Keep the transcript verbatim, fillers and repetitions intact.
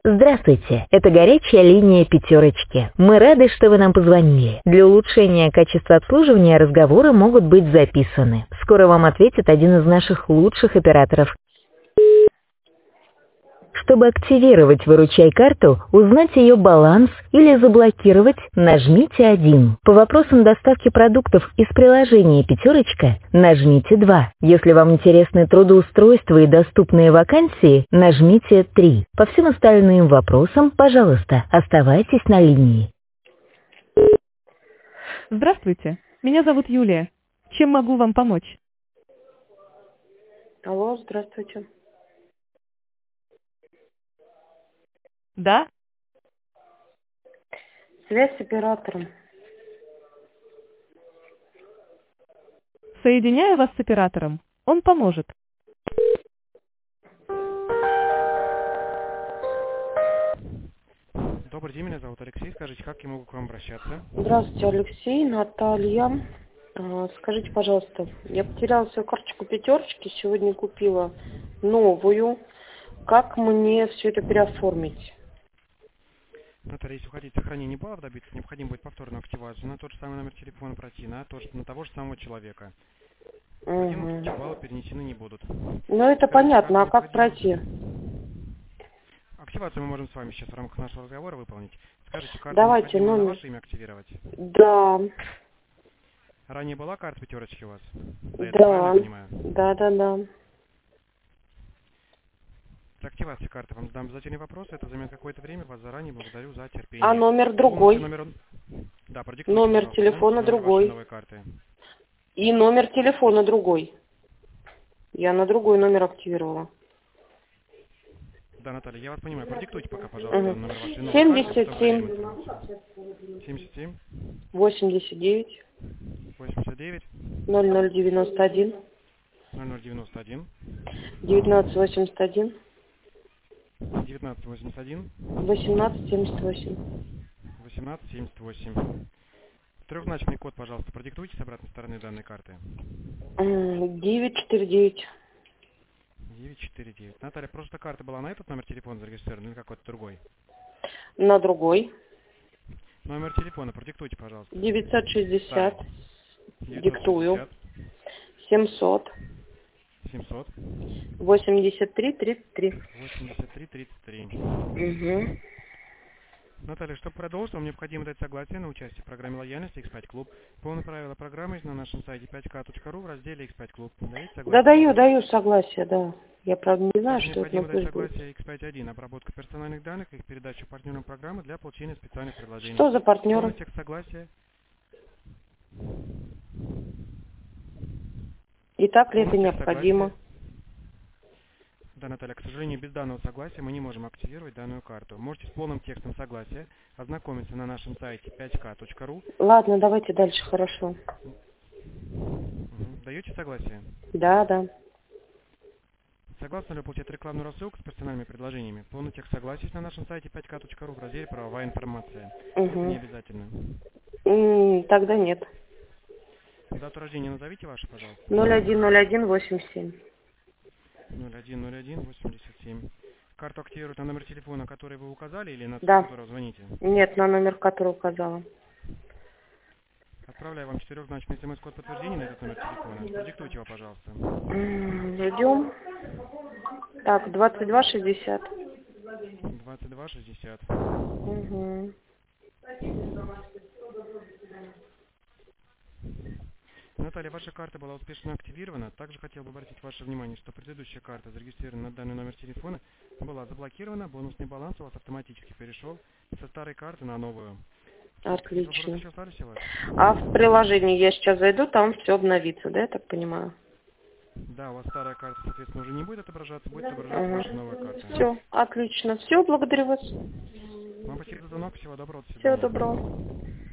Здравствуйте, это горячая линия «Пятерочки». Мы рады, что вы нам позвонили. Для улучшения качества обслуживания разговоры могут быть записаны. Скоро вам ответит один из наших лучших операторов. Чтобы активировать «Выручай-карту», узнать ее баланс или заблокировать, нажмите один. По вопросам доставки продуктов из приложения «Пятерочка» нажмите два. Если вам интересны трудоустройства и доступные вакансии, нажмите три. По всем остальным вопросам, пожалуйста, оставайтесь на линии. Здравствуйте, меня зовут Юлия. Чем могу вам помочь? Алло, здравствуйте. Да? Связь с оператором. Соединяю вас с оператором. Он поможет. Добрый день, меня зовут Алексей. Скажите, как я могу к вам обращаться? Здравствуйте, Алексей, Наталья. А, Скажите, пожалуйста, я потеряла свою карточку пятерочки, сегодня купила новую. Как мне все это переоформить? Наталья, если вы хотите сохранения баллов добиться, необходимо будет повторную активацию на тот же самый номер телефона пройти, на, то, на того же самого человека. В противном Угу. случае баллы перенесены не будут. Ну, это Скажите, понятно, а как необходимо- пройти? Активацию мы можем с вами сейчас в рамках нашего разговора выполнить. Скажите, карту Давайте необходимо на номер. ваше имя активировать? Да, Ранее была карта пятерочки у вас? До этого, да, правильно я понимаю? да, да, да. Для активации карты вам задам обязательный вопрос. Это займет какое-то время. Вас заранее благодарю за терпение. А номер Полностью другой? Номер... Да, продиктуйте, Номер пожалуйста, телефона номер другой. вашей новой карты. И номер телефона другой. Я на другой номер активировала. Да, Наталья, я вас понимаю. Продиктуйте пока, пожалуйста, Угу. номер вашей новой семьдесят карты. семь, семьдесят семь, восемьдесят девять, восемьдесят девять, ноль ноль девяносто один, ноль ноль девяносто один, девятнадцать восемьдесят один, девятнадцать восемьдесят один, восемнадцать семьдесят восемь. восемнадцать семьдесят восемь. Трехзначный код, пожалуйста, продиктуйте с обратной стороны данной карты. девять четыре девять. девять четыре девять. Наталья, просто карта была на этот номер телефона зарегистрирована или какой-то другой? На другой. Номер телефона продиктуйте, пожалуйста. девятьсот шестьдесят. девятьсот Диктую. шестьдесят, семьсот. семьсот, восемьдесят три тридцать три. восемьдесят три тридцать три. Угу. Наталья, чтобы продолжить, вам необходимо дать согласие на участие в программе лояльности икс пять клуб. Полные правила программы есть на нашем сайте пять ка точка ру в разделе икс пять клуб. Даете согласие? Да, даю, даю согласие, да. Я, правда, не знаю, Также что это на необходимо дать пусть будет. согласие икс пять один, обработка персональных данных и их передачу партнерам программы для получения специальных предложений. Что за партнеры? Полный текст согласия. И так ли это Полный текст необходимо? согласия. Да, Наталья, к сожалению, без данного согласия мы не можем активировать данную карту. Можете с полным текстом согласия ознакомиться на нашем сайте пять ка точка ру. Ладно, давайте дальше, хорошо. Угу. Даете согласие? Да, да. Согласны ли получать рекламную рассылку с персональными предложениями? Полный текст согласия есть на нашем сайте пять ка точка ру в разделе «Правовая информация». Это Угу. не обязательно. М, Тогда нет. Дату рождения назовите вашу, пожалуйста. ноль один ноль один восемьдесят семь. ноль один ноль один восемьдесят семь. Карту активируют на номер телефона, который вы указали, или на тот, Да. с которого звоните? Нет, на номер, который указала. Отправляю вам четырехзначный смс-код подтверждения на этот номер телефона. Продиктуйте его, пожалуйста. М, Ждем. Так, двадцать два шестьдесят. двадцать два шестьдесят. Угу. Наталья, ваша карта была успешно активирована. Также хотел бы обратить ваше внимание, что предыдущая карта, зарегистрированная на данный номер телефона, была заблокирована. Бонусный баланс у вас автоматически перешел со старой карты на новую. Отлично. Еще остались у вас? А в приложении я сейчас зайду, там все обновится, да, я так понимаю? Да, у вас старая карта, соответственно, уже не будет отображаться, будет отображаться Угу. ваша новая карта. Все, отлично. Все, благодарю вас. Вам спасибо за звонок, всего доброго. До Всего свидания. доброго.